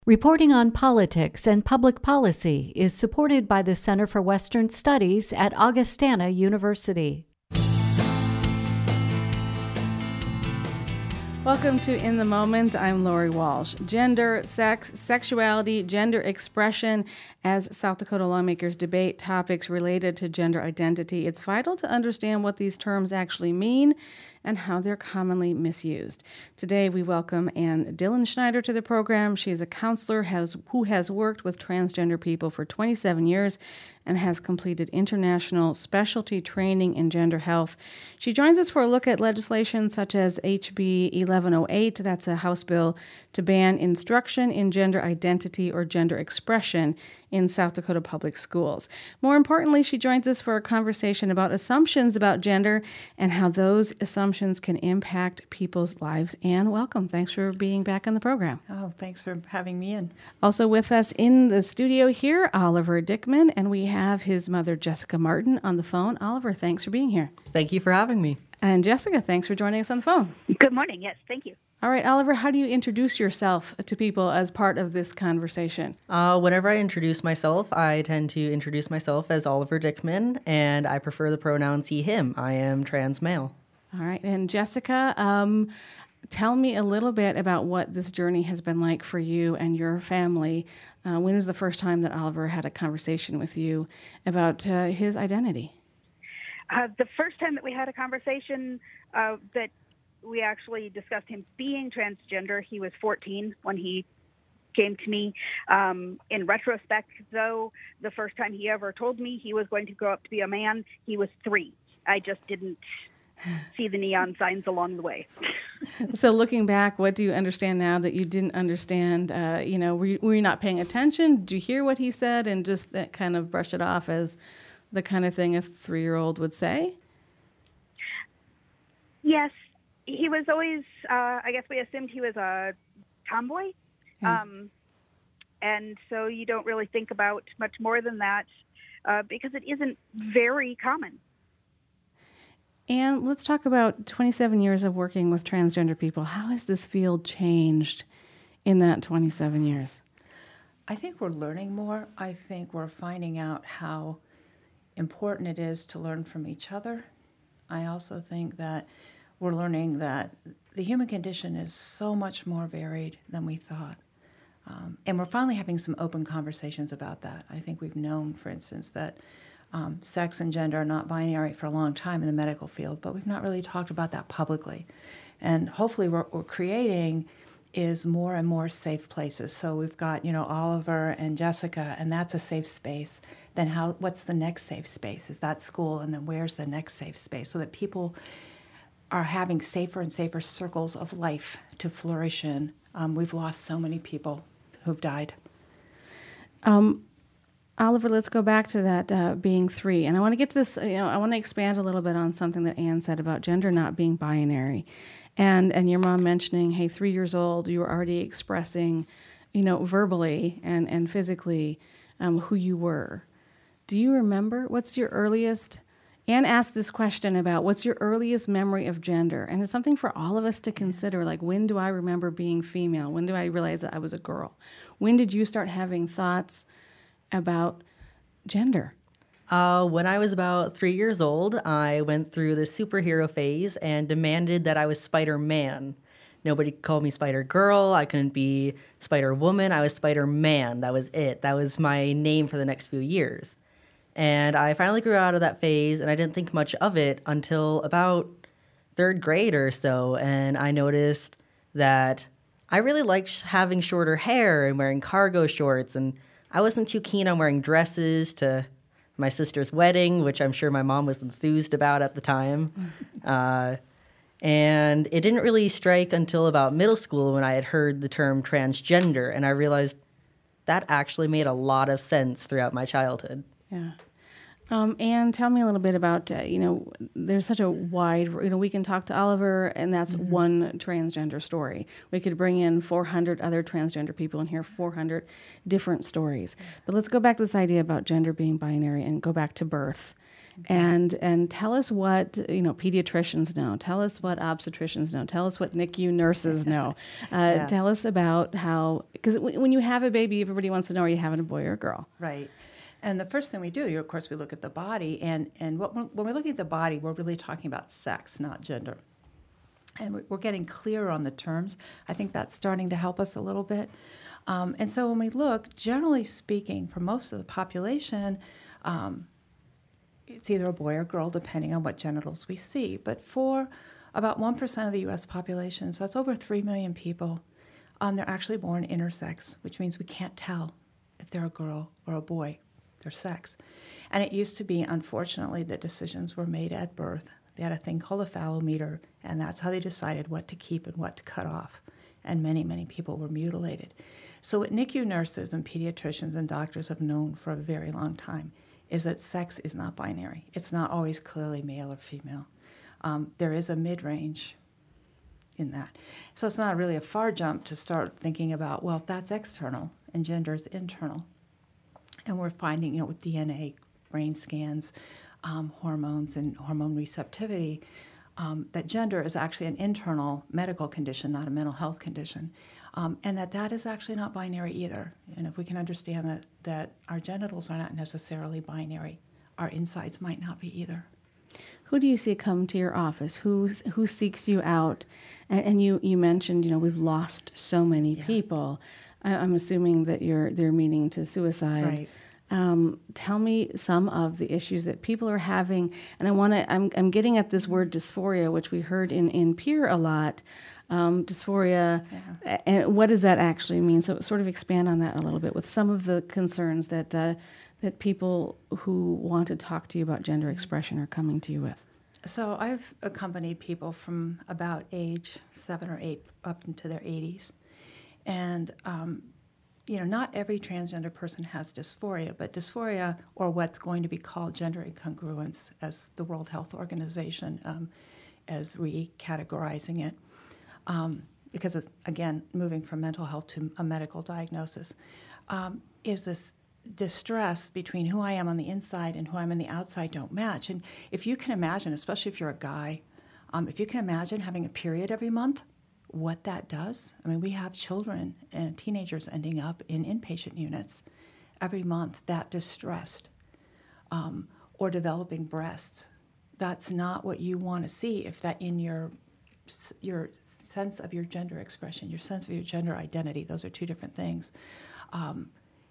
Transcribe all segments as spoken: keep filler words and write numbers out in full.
Reporting on politics and public policy is supported by the Center for Western Studies at Augustana University. Welcome to In the Moment. I'm Lori Walsh. Gender, sex, sexuality, gender expression. As South Dakota lawmakers debate topics related to gender identity, it's vital to understand what these terms actually mean and how they're commonly misused. Today, we welcome Ann Dillenschneider to the program. She is a counselor has, who has worked with transgender people for twenty-seven years and has completed international specialty training in gender health. She joins us for a look at legislation such as H B eleven oh eight, that's a House bill to ban instruction in gender identity or gender expression in South Dakota public schools. More importantly, she joins us for a conversation about assumptions about gender and how those assumptions can impact people's lives. Ann, welcome. Thanks for being back on the program. Oh, thanks for having me in. Also with us in the studio here, Oliver Dickman, and we have his mother, Jessica Martin, on the phone. Oliver, thanks for being here. Thank you for having me. And Jessica, thanks for joining us on the phone. Good morning. Yes, thank you. All right, Oliver, how do you introduce yourself to people as part of this conversation? Uh, whenever I introduce myself, I tend to introduce myself as Oliver Dickman, and I prefer the pronouns he, him. I am trans male. All right, and Jessica, um, tell me a little bit about what this journey has been like for you and your family. Uh, when was the first time that Oliver had a conversation with you about uh, his identity? Uh, the first time that we had a conversation uh, that we actually discussed him being transgender, he was fourteen when he came to me. Um, in retrospect, though, the first time he ever told me he was going to grow up to be a man, he was three. I just didn't see the neon signs along the way. So looking back, what do you understand now that you didn't understand? Uh, you know, were you, were you not paying attention? Did you hear what he said and just uh, kind of brush it off as the kind of thing a three-year-old would say? Yes. He was always, uh, I guess we assumed he was a tomboy. Yeah. Um, and so you don't really think about much more than that uh, because it isn't very common. And let's talk about twenty-seven years of working with transgender people. How has this field changed in that twenty-seven years? I think we're learning more. I think we're finding out how important it is to learn from each other. I also think that we're learning that the human condition is so much more varied than we thought. Um, and we're finally having some open conversations about that. I think we've known, for instance, that um, sex and gender are not binary for a long time in the medical field, but we've not really talked about that publicly. And hopefully what we're creating is more and more safe places. So we've got, you know, Oliver and Jessica, and that's a safe space. Then how? What's the next safe space? Is that school? And then where's the next safe space? So that people are having safer and safer circles of life to flourish in. Um, we've lost so many people who've died. Um, Oliver, let's go back to that uh, being three. And I want to get to this, you know, I want to expand a little bit on something that Ann said about gender not being binary. And and your mom mentioning, hey, three years old, you were already expressing, you know, verbally and, and physically um, who you were. Do you remember, what's your earliest... Ann asked this question about what's your earliest memory of gender, and it's something for all of us to consider, like when do I remember being female? When do I realize that I was a girl? When did you start having thoughts about gender? Uh, when I was about three years old, I went through the superhero phase and demanded that I was Spider-Man. Nobody called me Spider-Girl. I couldn't be Spider-Woman. I was Spider-Man. That was it. That was my name for the next few years. And I finally grew out of that phase, and I didn't think much of it until about third grade or so. And I noticed that I really liked having shorter hair and wearing cargo shorts. And I wasn't too keen on wearing dresses to my sister's wedding, which I'm sure my mom was enthused about at the time. uh, and it didn't really strike until about middle school when I had heard the term transgender. And I realized that actually made a lot of sense throughout my childhood. Yeah. Um, and tell me a little bit about, uh, you know, there's such a wide, you know, we can talk to Oliver, and that's mm-hmm. one transgender story. We could bring in four hundred other transgender people and hear four hundred different stories. But let's go back to this idea about gender being binary and go back to birth. and and tell us what, you know, pediatricians know. Tell us what obstetricians know. Tell us what N I C U nurses know. Uh, Yeah. Tell us about how, because when you have a baby, everybody wants to know, are you having a boy or a girl? Right. And the first thing we do, of course, we look at the body. And, and what we're, when we're looking at the body, we're really talking about sex, not gender. And we- we're getting clearer on the terms. I think that's starting to help us a little bit. Um, and so when we look, generally speaking, for most of the population, um, it's either a boy or girl, depending on what genitals we see. But for about one percent of the U S population, so that's over three million people, um, they're actually born intersex, which means we can't tell if they're a girl or a boy, their sex. And it used to be, unfortunately, that decisions were made at birth. They had a thing called a fallometer, and that's how they decided what to keep and what to cut off. And many, many people were mutilated. So what N I C U nurses and pediatricians and doctors have known for a very long time is that sex is not binary. It's not always clearly male or female. Um, there is a mid-range in that. So it's not really a far jump to start thinking about, well, if that's external and gender is internal. And we're finding, you know, with D N A, brain scans, um, hormones, and hormone receptivity, um, that gender is actually an internal medical condition, not a mental health condition. Um, and that that is actually not binary either. And if we can understand that, that our genitals are not necessarily binary, our insides might not be either. Who do you see come to your office? Who who seeks you out? And, and you, you mentioned, you know, we've lost so many Yeah. people. I, I'm assuming that you're they're meaning to suicide. Right. Um, tell me some of the issues that people are having, and I want to. I'm I'm getting at this word dysphoria, which we heard in in Peer a lot. Um, dysphoria, Yeah. and what does that actually mean? So sort of expand on that a little bit with some of the concerns that uh, that people who want to talk to you about gender expression are coming to you with. So I've accompanied people from about age seven or eight up into their eighties. And, um, you know, not every transgender person has dysphoria, but dysphoria, or what's going to be called gender incongruence, as the World Health Organization um, is recategorizing it, um, because it's, again, moving from mental health to a medical diagnosis, um, is this distress between who I am on the inside and who I'm on the outside don't match. And if you can imagine, especially if you're a guy, um, if you can imagine having a period every month, what that does. I mean, we have children and teenagers ending up in inpatient units every month that distressed, um, or developing breasts. That's not what you want to see if that in your your sense of your gender expression, your sense of your gender identity, those are two different things, um,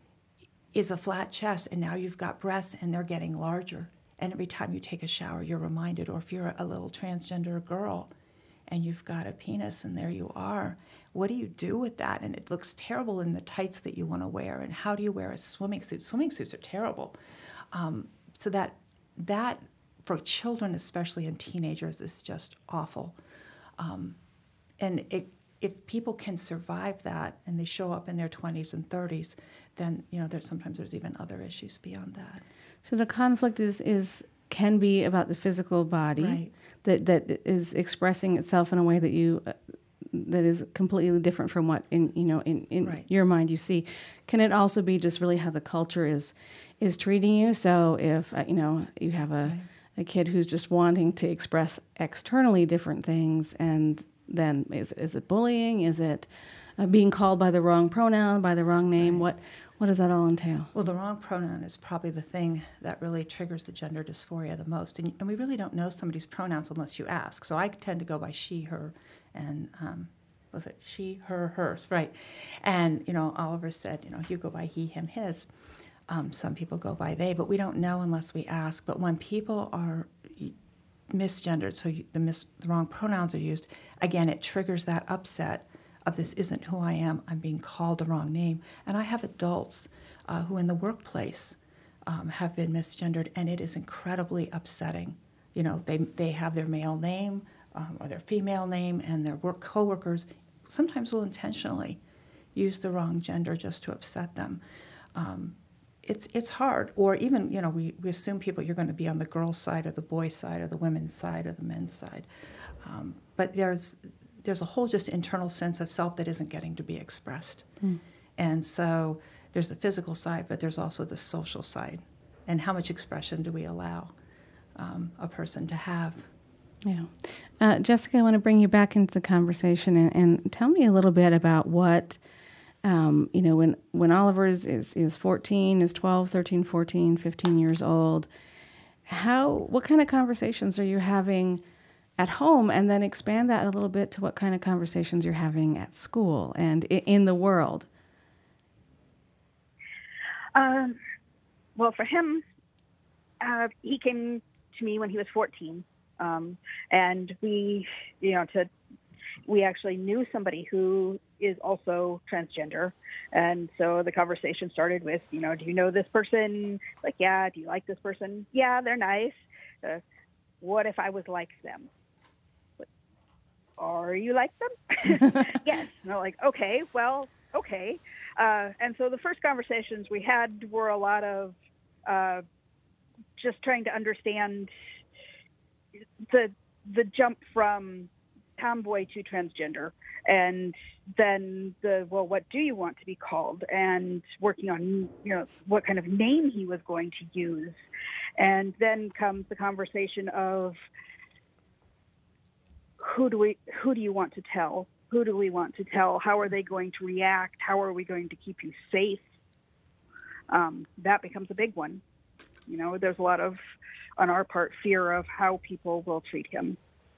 is a flat chest, and now you've got breasts and they're getting larger. And every time you take a shower, you're reminded, or if you're a little transgender girl, and you've got a penis, and there you are. What do you do with that? And it looks terrible in the tights that you want to wear. And how do you wear a swimming suit? Swimming suits are terrible. Um, so that that for children, especially and teenagers, is just awful. Um, and it, if people can survive that and they show up in their twenties and thirties, then you know there's sometimes there's even other issues beyond that. So the conflict is is can be about the physical body. Right. that that is expressing itself in a way that you uh, that is completely different from what in you know in, in Right. your mind you see. Can it also be just really how the culture is is treating you? So if uh, you know you have a Right. a kid who's just wanting to express externally different things, and then is is it bullying? Is it uh, being called by the wrong pronoun, by the wrong name? Right. What what does that all entail? Well, the wrong pronoun is probably the thing that really triggers the gender dysphoria the most. And, and we really don't know somebody's pronouns unless you ask. So I tend to go by she, her, and um, was it she, her, hers, right? And, you know, Oliver said, you know, you go by he, him, his. Um, some people go by they, but we don't know unless we ask. But when people are misgendered, so you, the, mis, the wrong pronouns are used, again, it triggers that upset of this isn't who I am, I'm being called the wrong name. And I have adults uh, who in the workplace um, have been misgendered, and it is incredibly upsetting. You know, they, they have their male name um, or their female name, and their work coworkers sometimes will intentionally use the wrong gender just to upset them. Um, it's it's hard. Or even, you know, we, we assume people, you're going to be on the girl's side or the boy's side or the women's side or the men's side. Um, but there's there's a whole just internal sense of self that isn't getting to be expressed. Mm. And so there's the physical side, but there's also the social side. And how much expression do we allow? um, a person to have. Yeah. Uh, Jessica, I want to bring you back into the conversation and, and tell me a little bit about what, um, you know, when, when Oliver is, is, is fourteen, is twelve, thirteen, fourteen, fifteen years old, how, what kind of conversations are you having at home, and then expand that a little bit to what kind of conversations you're having at school and i- in the world? Um, well, for him, uh, he came to me when he was fourteen. Um, and we, you know, to, we actually knew somebody who is also transgender. And so the conversation started with, you know, do you know this person? Like, yeah. Do you like this person? Yeah, they're nice. Uh, what if I was like them? Are you like them? Yes. And they're like, okay, well, okay. Uh, and so the first conversations we had were a lot of uh, just trying to understand the the jump from tomboy to transgender, and then the, well, what do you want to be called, and working on, you know, what kind of name he was going to use. And then comes the conversation of who do we who do you want to tell? Who do we want to tell? How are they going to react? How are we going to keep you safe? Um, that becomes a big one. You know, there's a lot of, on our part, fear of how people will treat him.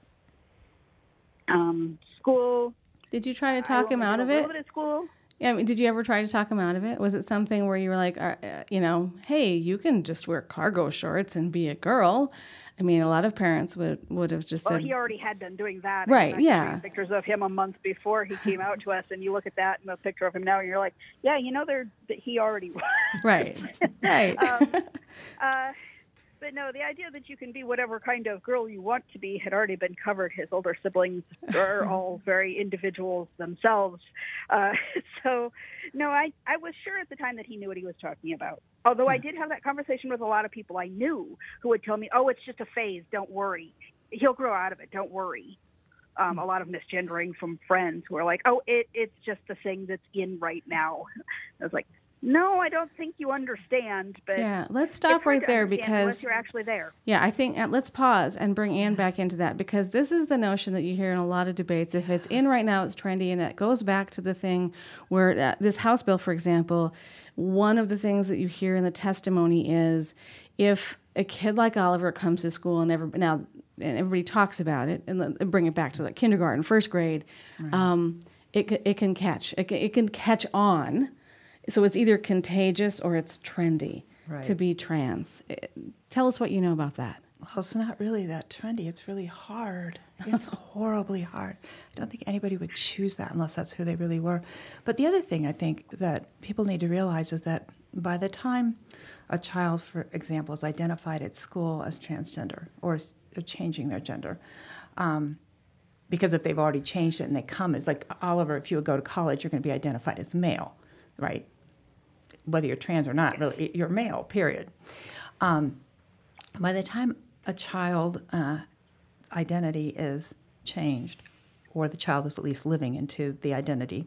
Um, school. Did you try to talk him out of it? A little bit at school. Yeah, I mean, did you ever try to talk him out of it? Was it something where you were like, uh, uh, you know, hey, you can just wear cargo shorts and be a girl? I mean, a lot of parents would, would have just Well, said... he already had been doing that. Right, I yeah. Pictures of him a month before he came out to us, and you look at that and the picture of him now, and you're like, yeah, you know, there that he already was. Right, right. um, uh, But no, the idea that you can be whatever kind of girl you want to be had already been covered. His older siblings are all very individuals themselves. Uh, so, no, I, I was sure at the time that he knew what he was talking about. Although I did have that conversation with a lot of people I knew who would tell me, oh, it's just a phase. Don't worry. He'll grow out of it. Don't worry. Um, a lot of misgendering from friends who are like, oh, it, it's just the thing that's in right now. I was like, no, I don't think you understand. But yeah, let's stop right there because unless you're actually there. Yeah, I think uh, let's pause and bring Anne back into that, because this is the notion that you hear in a lot of debates. If it's in right now, it's trendy, and it goes back to the thing where uh, this House bill, for example, one of the things that you hear in the testimony is if a kid like Oliver comes to school and every, now and everybody talks about it, and let, bring it back to like kindergarten, first grade, right. um, it it can catch it can, it can catch on. So it's either contagious or it's trendy right. to be trans. Tell us what you know about that. Well, it's not really that trendy. It's really hard. It's horribly hard. I don't think anybody would choose that unless that's who they really were. But the other thing I think that people need to realize is that by the time a child, for example, is identified at school as transgender or is changing their gender, um, because if they've already changed it and they come, it's like Oliver, if you would go to college, you're going to be identified as male, right? Whether you're trans or not, really, you're male, period. Um, by the time a child uh, identity is changed, or the child is at least living into the identity,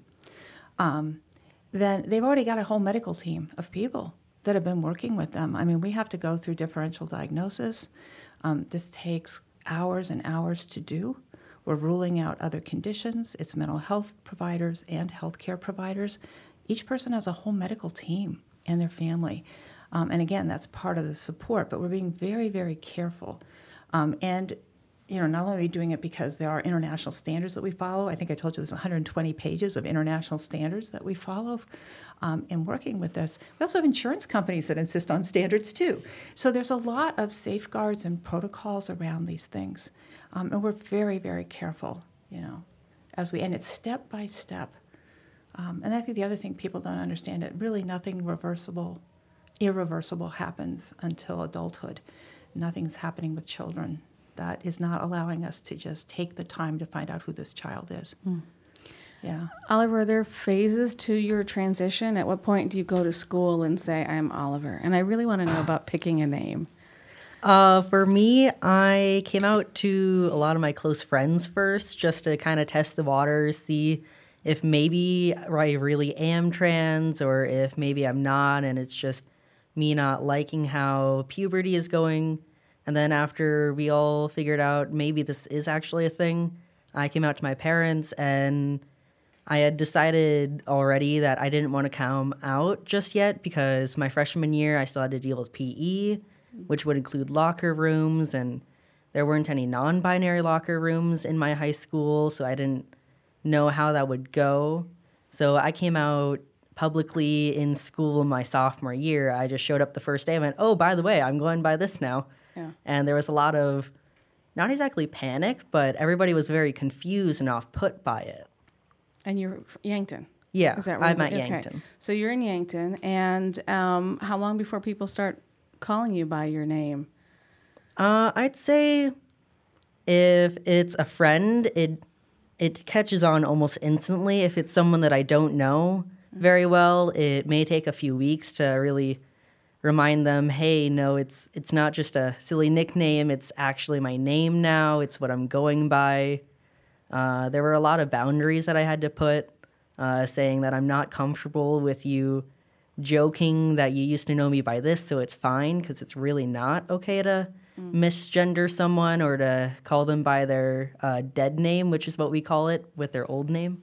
um, then they've already got a whole medical team of people that have been working with them. I mean, we have to go through differential diagnosis. Um, this takes hours and hours to do. We're ruling out other conditions. It's mental health providers and healthcare providers. Each person has a whole medical team and their family. Um, and again, that's part of the support, but we're being very, very careful. Um, and, you know, not only are we doing it because there are international standards that we follow. I think I told you there's one hundred twenty pages of international standards that we follow um, in working with this. We also have insurance companies that insist on standards too. So there's a lot of safeguards and protocols around these things. Um, and we're very, very careful, you know, as we, and it's step by step. Um, and I think the other thing people don't understand, it really nothing reversible, irreversible happens until adulthood. Nothing's happening with children. That is not allowing us to just take the time to find out who this child is. Mm. Yeah. Oliver, are there phases to your transition? At what point do you go to school and say, I'm Oliver? And I really want to know about picking a name. Uh, for me, I came out to a lot of my close friends first just to kind of test the waters, see if maybe I really am trans or if maybe I'm not, and it's just me not liking how puberty is going. And then after we all figured out maybe this is actually a thing, I came out to my parents, and I had decided already that I didn't want to come out just yet because my freshman year I still had to deal with P E, which would include locker rooms, and there weren't any non-binary locker rooms in my high school, so I didn't know how that would go. So I came out publicly in school my sophomore year. I just showed up the first day and went, oh, by the way, I'm going by this now. Yeah. And there was a lot of, not exactly panic, but everybody was very confused and off-put by it. And you're f- Yankton. Yeah, Is that I'm right? at Okay. Yankton. So you're in Yankton, and um, how long before people start calling you by your name? Uh, I'd say if it's a friend, it it catches on almost instantly. If it's someone that I don't know very well, it may take a few weeks to really remind them, hey, no, it's it's not just a silly nickname. It's actually my name now. It's what I'm going by. Uh, there were a lot of boundaries that I had to put, uh, saying that I'm not comfortable with you joking that you used to know me by this, so it's fine, because it's really not okay to mm. misgender someone or to call them by their uh, dead name, which is what we call it, with their old name.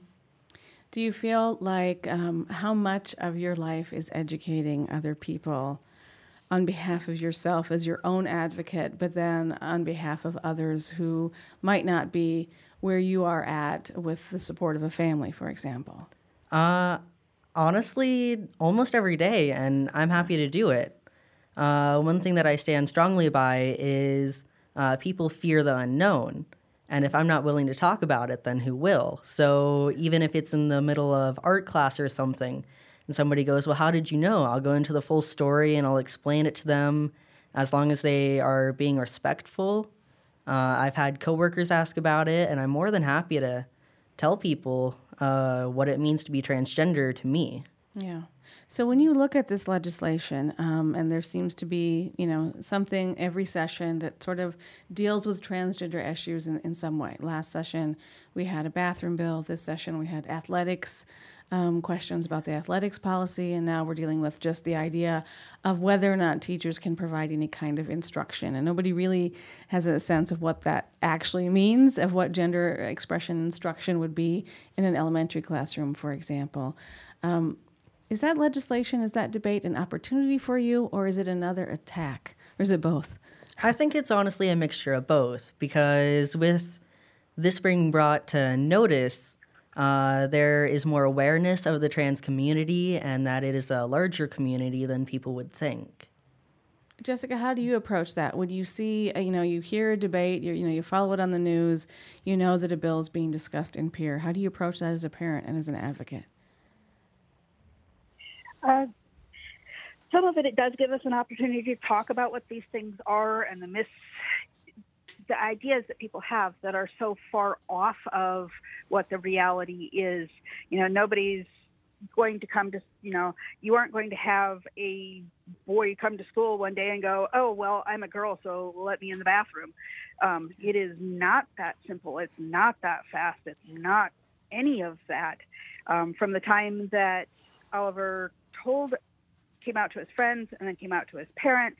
Do you feel like um, how much of your life is educating other people on behalf of yourself as your own advocate, but then on behalf of others who might not be where you are at with the support of a family, for example? Uh, honestly, almost every day, and I'm happy to do it. Uh, one thing that I stand strongly by is uh, people fear the unknown. And if I'm not willing to talk about it, then who will? So even if it's in the middle of art class or something, and somebody goes, well, how did you know? I'll go into the full story and I'll explain it to them as long as they are being respectful. Uh, I've had coworkers ask about it, and I'm more than happy to tell people uh, what it means to be transgender to me. Yeah. So when you look at this legislation, um, and there seems to be, you know, something every session that sort of deals with transgender issues in, in some way. Last session, we had a bathroom bill. This session, we had athletics, um, questions about the athletics policy, and now we're dealing with just the idea of whether or not teachers can provide any kind of instruction. And nobody really has a sense of what that actually means, of what gender expression instruction would be in an elementary classroom, for example. Um, Is that legislation, is that debate an opportunity for you, or is it another attack, or is it both? I think it's honestly a mixture of both, because with this being brought to notice, uh, there is more awareness of the trans community and that it is a larger community than people would think. Jessica, how do you approach that? When you see, uh, you know, you hear a debate, you you know, you follow it on the news, you know that a bill is being discussed in peer. How do you approach that as a parent and as an advocate? Uh, some of it, it does give us an opportunity to talk about what these things are and the myths, the ideas that people have that are so far off of what the reality is. You know, nobody's going to come to, you know, you aren't going to have a boy come to school one day and go, oh, well, I'm a girl, so let me in the bathroom. Um, it is not that simple. It's not that fast. It's not any of that. Um, from the time that Oliver told, came out to his friends and then came out to his parents,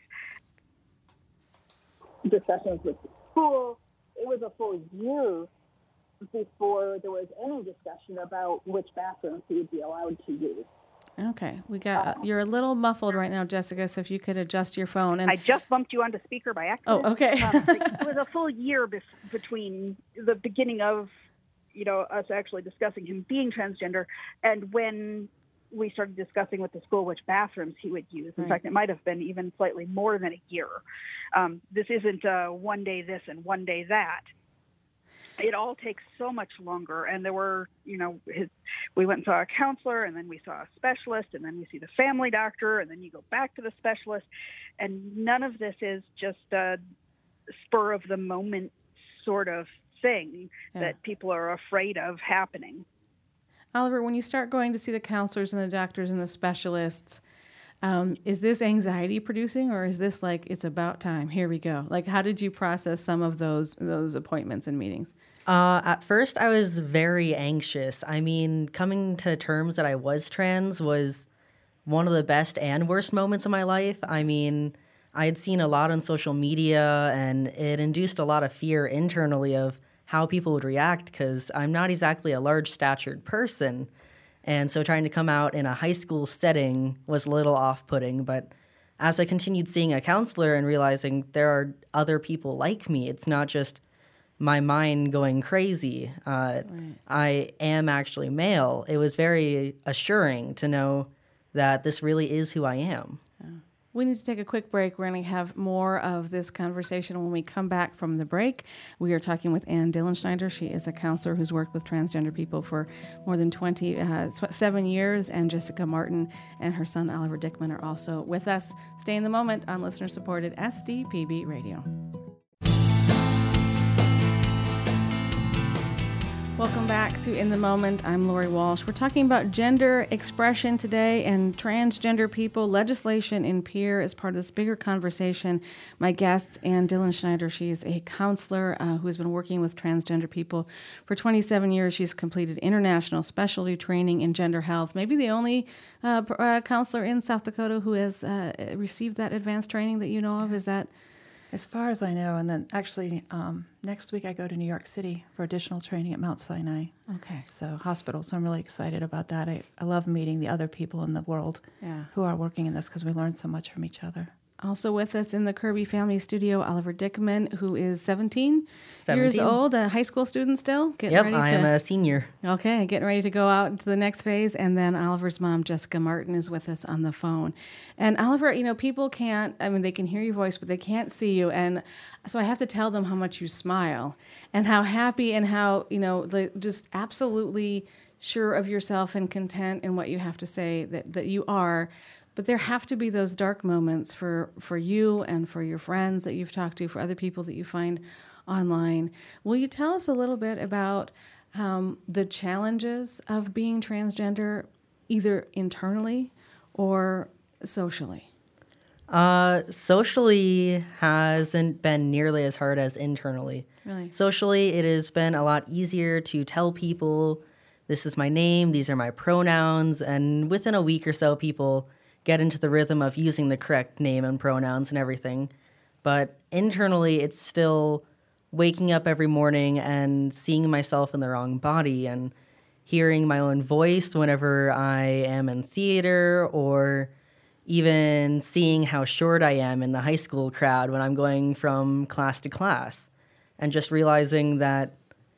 discussions with the school, it was a full year before there was any discussion about which bathrooms he would be allowed to use. Okay, we got, uh, you're a little muffled right now, Jessica, so if you could adjust your phone. And I just bumped you onto speaker by accident. Oh, okay. um, it was a full year be- between the beginning of, you know, us actually discussing him being transgender and when we started discussing with the school which bathrooms he would use. In right. fact, it might have been even slightly more than a year. Um, this isn't uh, one day this and one day that. It all takes so much longer. And there were, you know, his, we went and saw a counselor, and then we saw a specialist, and then we see the family doctor, and then you go back to the specialist. And none of this is just a spur of the moment sort of thing yeah. that people are afraid of happening. Oliver, when you start going to see the counselors and the doctors and the specialists, um, is this anxiety producing, or is this like, it's about time, here we go? Like, how did you process some of those those appointments and meetings? Uh, at first, I was very anxious. I mean, coming to terms that I was trans was one of the best and worst moments of my life. I mean, I had seen a lot on social media, and it induced a lot of fear internally of how people would react, because I'm not exactly a large-statured person. And so trying to come out in a high school setting was a little off-putting. But as I continued seeing a counselor and realizing there are other people like me, it's not just my mind going crazy. Uh, right. I am actually male. It was very assuring to know that this really is who I am. Yeah. We need to take a quick break. We're going to have more of this conversation when we come back from the break. We are talking with Ann Dillenschneider. She is a counselor who's worked with transgender people for more than twenty-seven years, and Jessica Martin and her son Oliver Dickman are also with us. Stay in the moment on listener-supported S D P B Radio. Welcome back to In the Moment. I'm Lori Walsh. We're talking about gender expression today and transgender people. Legislation in Pierre is part of this bigger conversation. My guest, Ann Dillenschneider, she's a counselor uh, who has been working with transgender people for twenty-seven years. She's completed international specialty training in gender health. Maybe the only uh, uh, counselor in South Dakota who has uh, received that advanced training that you know of. Is that? As far as I know, and then actually um, next week I go to New York City for additional training at Mount Sinai. Okay. So hospital. So I'm really excited about that. I, I love meeting the other people in the world yeah. who are working in this, because we learn so much from each other. Also with us in the Kirby Family Studio, Oliver Dickman, who is seventeen, seventeen years old, a high school student still. Getting yep, ready I to, am a senior. Okay, getting ready to go out into the next phase. And then Oliver's mom, Jessica Martin, is with us on the phone. And Oliver, you know, people can't, I mean, they can hear your voice, but they can't see you. And so I have to tell them how much you smile and how happy and how, you know, like just absolutely sure of yourself and content in what you have to say that, that you are. But there have to be those dark moments for, for you and for your friends that you've talked to, for other people that you find online. Will you tell us a little bit about um, the challenges of being transgender, either internally or socially? Uh, socially hasn't been nearly as hard as internally. Really? Socially, it has been a lot easier to tell people, this is my name, these are my pronouns, and within a week or so, people get into the rhythm of using the correct name and pronouns and everything. But internally, it's still waking up every morning and seeing myself in the wrong body and hearing my own voice whenever I am in theater, or even seeing how short I am in the high school crowd when I'm going from class to class, and just realizing that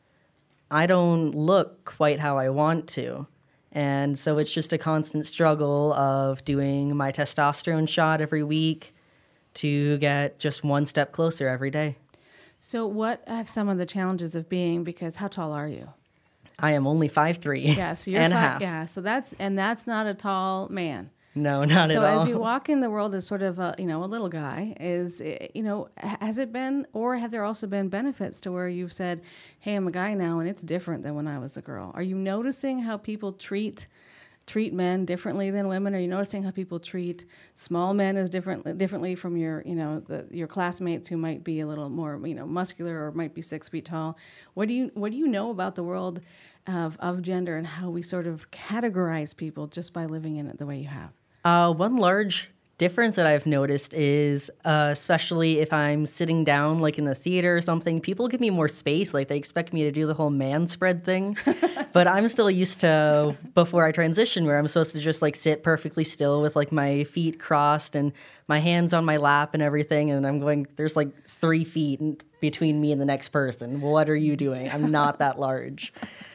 I don't look quite how I want to. And so it's just a constant struggle of doing my testosterone shot every week to get just one step closer every day. So what have some of the challenges of being, because how tall are you? I am only five three Yeah, so you're and five, a half. Yeah, so that's, and that's not a tall man. No, not so at all. as you walk in the world as sort of a, you know, a little guy, is, you know, has it been, or have there also been benefits to where you've said, hey, I'm a guy now and it's different than when I was a girl? Are you noticing how people treat treat men differently than women? Are you noticing how people treat small men as different differently from your, you know, the, your classmates who might be a little more, you know, muscular or might be six feet tall? What do you what do you know about the world of of gender and how we sort of categorize people just by living in it the way you have? Uh, one large difference that I've noticed is, uh, especially if I'm sitting down, like in the theater or something, people give me more space. Like they expect me to do the whole man spread thing. But I'm still used to, before I transition, where I'm supposed to just like sit perfectly still with like my feet crossed and my hands on my lap and everything. And I'm going, there's like three feet between me and the next person. What are you doing? I'm not that large.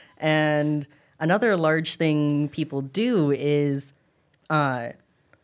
And another large thing people do is, uh,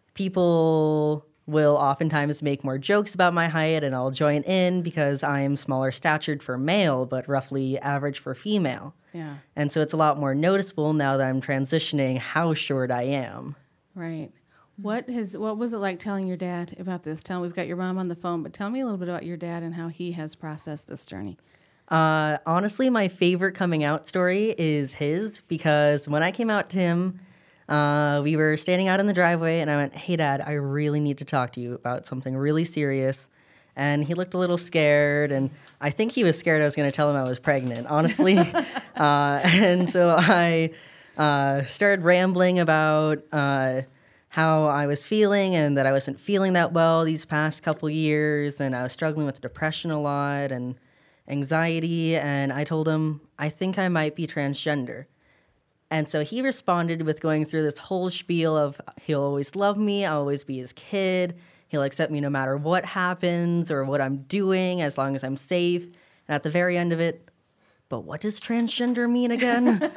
people will oftentimes make more jokes about my height, and I'll join in because I am smaller statured for male, but roughly average for female. Yeah. And so it's a lot more noticeable now that I'm transitioning how short I am. Right. What has what was it like telling your dad about this? Tell we've got your mom on the phone, but tell me a little bit about your dad and how he has processed this journey. Uh, honestly, my favorite coming out story is his, because when I came out to him, Uh, we were standing out in the driveway, and I went, hey, Dad, I really need to talk to you about something really serious. And he looked a little scared, and I think he was scared I was going to tell him I was pregnant, honestly. uh, and so I uh, started rambling about uh, how I was feeling and that I wasn't feeling that well these past couple years, and I was struggling with depression a lot and anxiety, and I told him, I think I might be transgender. And so he responded with going through this whole spiel of he'll always love me, I'll always be his kid, he'll accept me no matter what happens or what I'm doing as long as I'm safe. And at the very end of it, but what does transgender mean again?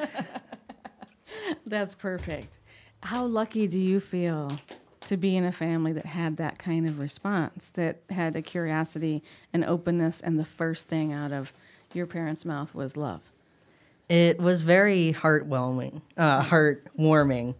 That's perfect. How lucky do you feel to be in a family that had that kind of response, that had a curiosity and openness, and the first thing out of your parents' mouth was love? It was very heartwarming, uh, heartwarming.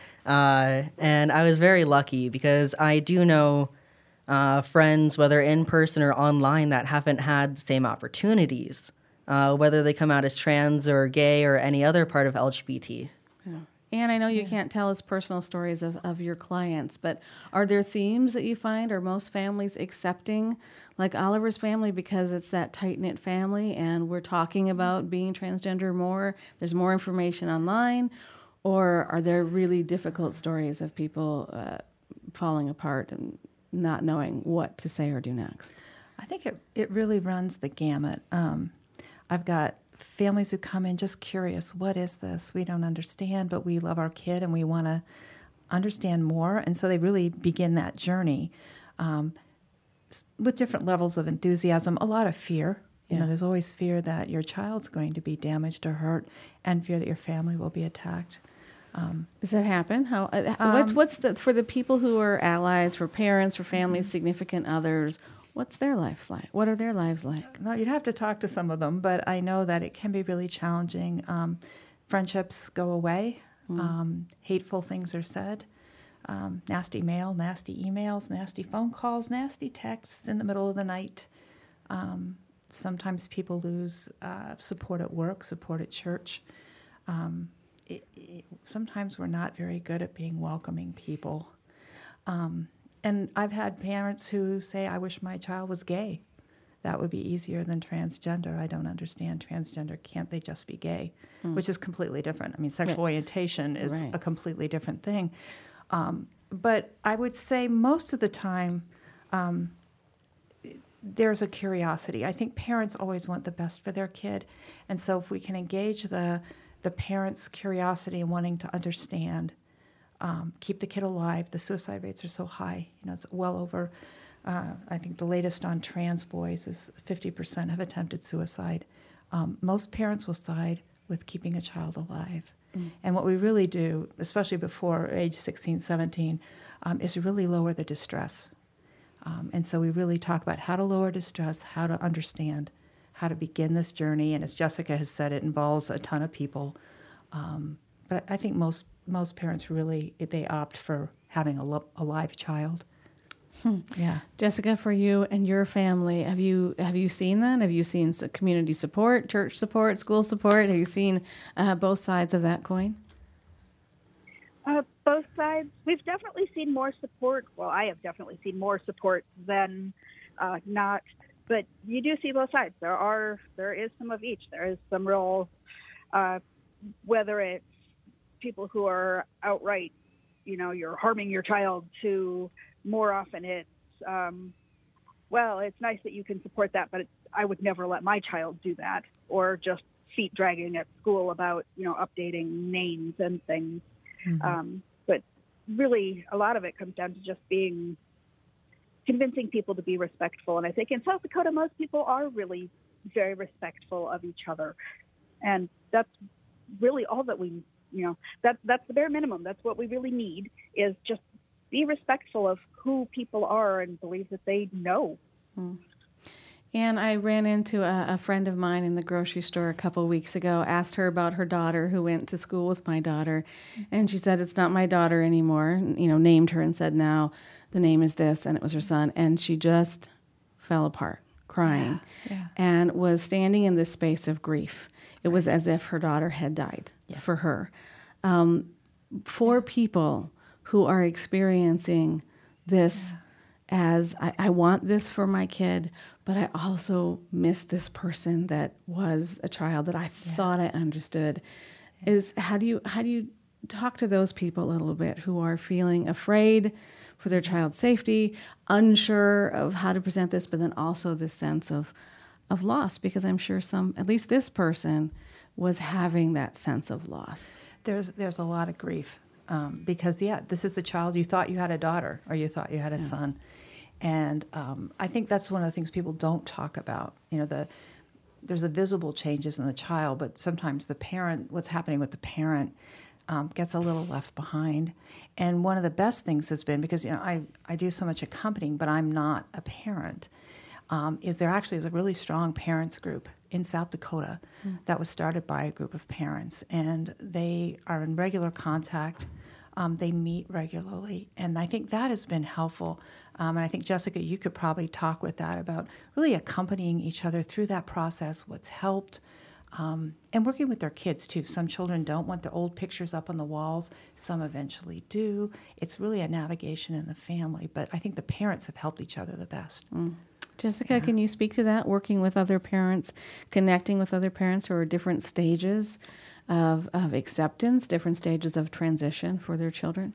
Uh, and I was very lucky because I do know uh, friends, whether in person or online, that haven't had the same opportunities, uh, whether they come out as trans or gay or any other part of L G B T. Yeah. And I know you can't tell us personal stories of, of your clients, but are there themes that you find? Are most families accepting, like Oliver's family, because it's that tight-knit family and we're talking about being transgender more, there's more information online? Or are there really difficult stories of people uh, falling apart and not knowing what to say or do next? I think it, it really runs the gamut. Um, I've got families who come in just curious, what is this? We don't understand, but we love our kid and we want to understand more. And so they really begin that journey um, with different levels of enthusiasm, a lot of fear. You Yeah. know, there's always fear that your child's going to be damaged or hurt, and fear that your family will be attacked. Um, Does that happen? How? Uh, Um, what's what's the for the people who are allies, for parents, for families, significant others? What's their lives like? What are their lives like? No, you'd have to talk to some of them, but I know that it can be really challenging. Um, friendships go away. Mm. Um, hateful things are said. Um, nasty mail, nasty emails, nasty phone calls, nasty texts in the middle of the night. Um, sometimes people lose uh, support at work, support at church. Um, it, it, sometimes we're not very good at being welcoming people. Um, And I've had parents who say, I wish my child was gay. That would be easier than transgender. I don't understand transgender. Can't they just be gay? Hmm. Which is completely different. I mean, sexual Right. orientation is Right. a completely different thing. Um, but I would say most of the time, um, there's a curiosity. I think parents always want the best for their kid. And so if we can engage the, the parents' curiosity and wanting to understand, Um, keep the kid alive. The suicide rates are so high. You know, it's well over, uh, I think the latest on trans boys is fifty percent have attempted suicide. Um, most parents will side with keeping a child alive. Mm. And what we really do, especially before age sixteen, seventeen, um, is really lower the distress. Um, and so we really talk about how to lower distress, how to understand, how to begin this journey. And as Jessica has said, it involves a ton of people. Um, but I think most most parents really, they opt for having a, lo- a live child. Hmm. Yeah. Jessica, for you and your family, have you have you seen that? Have you seen s- community support, church support, school support? Have you seen uh, both sides of that coin? Uh, both sides. We've definitely seen more support. Well, I have definitely seen more support than uh, not. But you do see both sides. There are there is some of each. There is some real, uh, whether it's people who are outright, you know, you're harming your child, to more often it's, um, well, it's nice that you can support that, but it's, I would never let my child do that, or just feet dragging at school about, you know, updating names and things. Mm-hmm. Um, but really, a lot of it comes down to just being, convincing people to be respectful. And I think in South Dakota, most people are really very respectful of each other. And that's really all that we You know, that, that's the bare minimum. That's what we really need, is just be respectful of who people are and believe that they know. Hmm. And I ran into a, a friend of mine in the grocery store a couple of weeks ago, asked her about her daughter who went to school with my daughter. And she said, it's not my daughter anymore, you know, named her and said, now the name is this, and it was her son. And she just fell apart, crying, Yeah. Yeah. and was standing in this space of grief. It was as if her daughter had died yeah. for her. Um, for people who are experiencing this yeah. as, I, I want this for my kid, but I also miss this person that was a child that I yeah. thought I understood, yeah. is how do you how do you talk to those people a little bit who are feeling afraid for their child's safety, unsure of how to present this, but then also this sense of of loss, because I'm sure some, at least this person, was having that sense of loss. There's there's a lot of grief um, because, yeah, this is the child you thought you had a daughter or you thought you had a yeah. son. And um, I think that's one of the things people don't talk about. You know, the there's the visible changes in the child, but sometimes the parent, what's happening with the parent um, gets a little left behind. And one of the best things has been, because, you know, I, I do so much accompanying, but I'm not a parent, um, is there actually is a really strong parents group in South Dakota mm. that was started by a group of parents. And they are in regular contact. Um, they meet regularly, and I think that has been helpful. Um, and I think, Jessica, you could probably talk with that about really accompanying each other through that process, what's helped, um, and working with their kids, too. Some children don't want the old pictures up on the walls. Some eventually do. It's really a navigation in the family, but I think the parents have helped each other the best. Mm. Jessica, yeah. can you speak to that, working with other parents, connecting with other parents who are different stages of, of acceptance, different stages of transition for their children?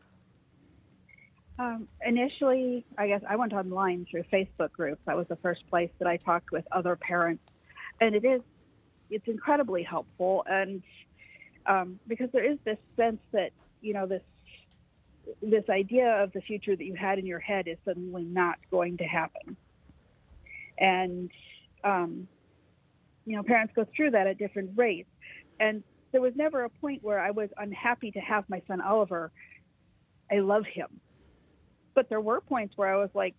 Um, initially, I guess I went online through Facebook groups. That was the first place that I talked with other parents. And it is, it's incredibly helpful. And um, because there is this sense that, you know, this, this idea of the future that you had in your head is suddenly not going to happen. And, um, you know, parents go through that at different rates. And there was never a point where I was unhappy to have my son Oliver. I love him. But there were points where I was like,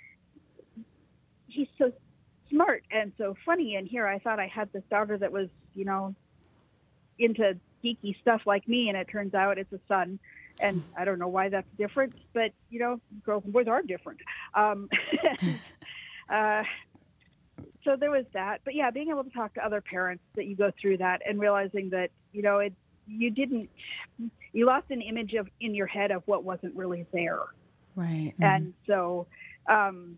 he's so smart and so funny. And here I thought I had this daughter that was, you know, into geeky stuff like me. And it turns out it's a son. And I don't know why that's different. But, you know, girls and boys are different. Um, uh, so there was that. But, yeah, being able to talk to other parents that you go through that and realizing that, you know, it you didn't – you lost an image of in your head of what wasn't really there. Right. And mm-hmm. so, um,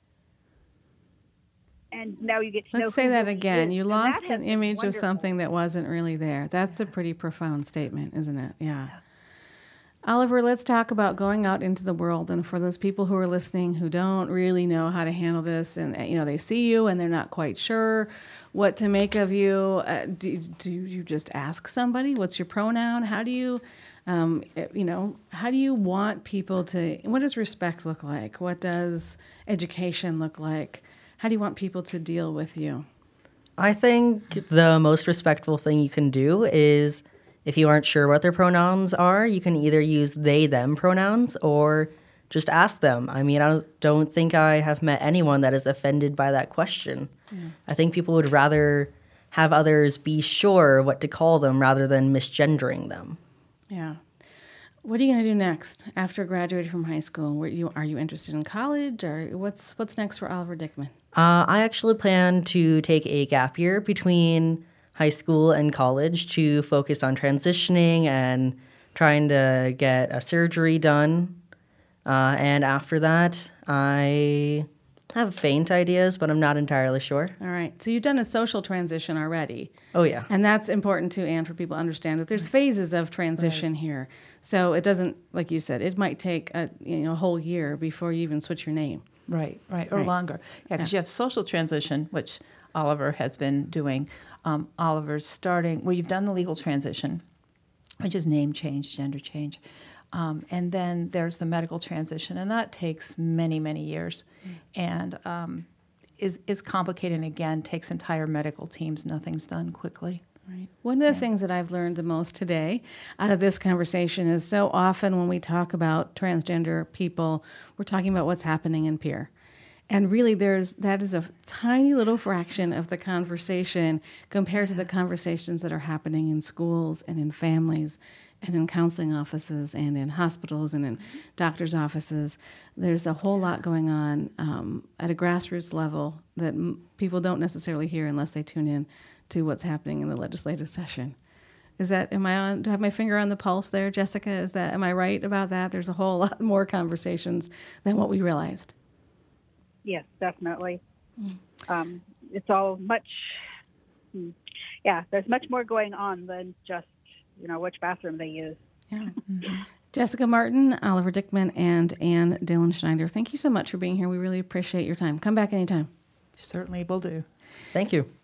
and now you get to Let's know. Let's say that again. Is. You And lost an image wonderful. of something that wasn't really there. That's a pretty profound statement, isn't it? Yeah. yeah. Oliver, let's talk about going out into the world. And for those people who are listening who don't really know how to handle this, and you know they see you and they're not quite sure what to make of you, uh, do, do you just ask somebody, what's your pronoun? How do you... Um, you know, how do you want people to, what does respect look like? What does education look like? How do you want people to deal with you? I think the most respectful thing you can do is, if you aren't sure what their pronouns are, you can either use they, them pronouns or just ask them. I mean, I don't, don't think I have met anyone that is offended by that question. Yeah. I think people would rather have others be sure what to call them rather than misgendering them. Yeah. What are you going to do next after graduating from high school? Were you, are you interested in college, or what's what's next for Oliver Dickman? Uh, I actually plan to take a gap year between high school and college to focus on transitioning and trying to get a surgery done. Uh, and after that, I have faint ideas, but I'm not entirely sure. All right. So you've done a social transition already. Oh, yeah. And that's important, too, Anne, for people to understand that there's phases of transition right. here. So it doesn't, like you said, it might take a you know, a whole year before you even switch your name. Right, right, or right. longer. Yeah, because yeah. you have social transition, which Oliver has been doing. Um, Oliver's starting, well, you've done the legal transition, which is name change, gender change. Um, and then there's the medical transition, and that takes many, many years, mm. and um, is is complicated. And again, takes entire medical teams. Nothing's done quickly. Right. One of the yeah. things that I've learned the most today out of this conversation is so often when we talk about transgender people, we're talking about what's happening in peer. And really, there's that is a tiny little fraction of the conversation compared to the conversations that are happening in schools and in families and in counseling offices and in hospitals and in doctors' offices. There's a whole lot going on um, at a grassroots level that m- people don't necessarily hear unless they tune in to what's happening in the legislative session. Is that, am I on, do I have my finger on the pulse there, Jessica? Is that, am I right about that? There's a whole lot more conversations than what we realized. Yes, definitely. Mm. Um, it's all much, yeah, there's much more going on than just, you know, which bathroom they use. Yeah. Mm-hmm. Jessica Martin, Oliver Dickman, and Ann Dillon Schneider, thank you so much for being here. We really appreciate your time. Come back anytime. Certainly will do. Thank you.